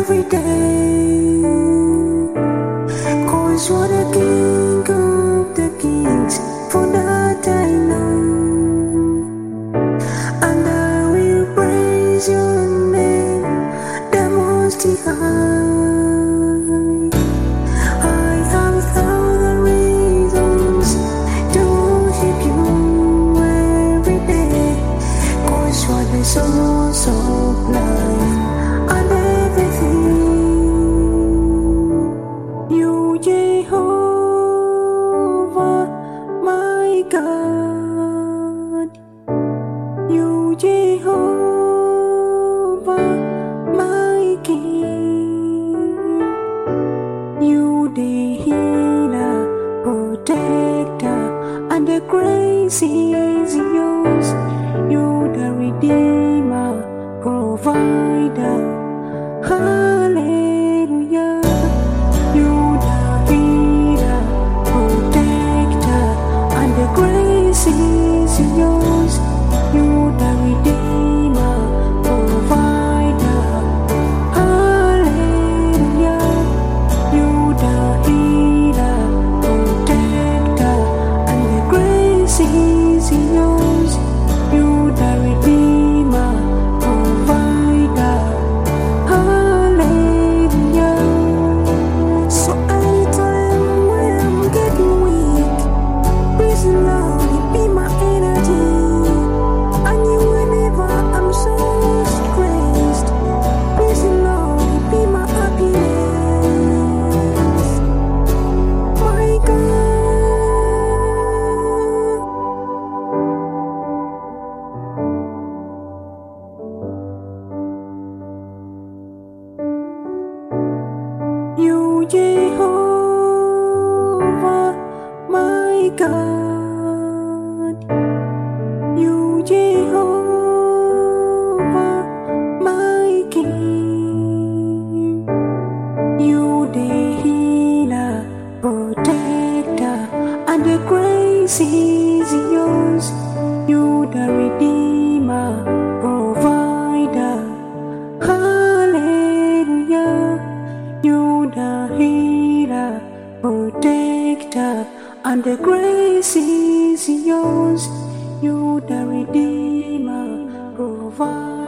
every day. 'Cause you're the King of the kings, for that I know. And I will praise your name, the Most High. I have 1,000 reasons to worship you every day. 'Cause you're the source of life and everything. You, Jehovah, my God. You, Jehovah, my King. You, the healer, protector, and the grace is yours. You, the redeemer, provider. Hallelujah. You, the healer, protector, and the grace is yours. You, the redeemer, provider. Hallelujah. You, the healer, protector, and the grace is yours. You, the redeemer, provider. Hallelujah. So anytime when I'm getting weak, praise the Lord, be my energy. And you whenever I'm so stressed, praise the Lord, be my happiness. My God. You, Jehovah, my God. You, Jehovah, my King. You, the healer, protector, and the grace is yours. You, the redeemer, provider. Hallelujah. You, the healer, protector, and the grace is yours. You, the redeemer, provider.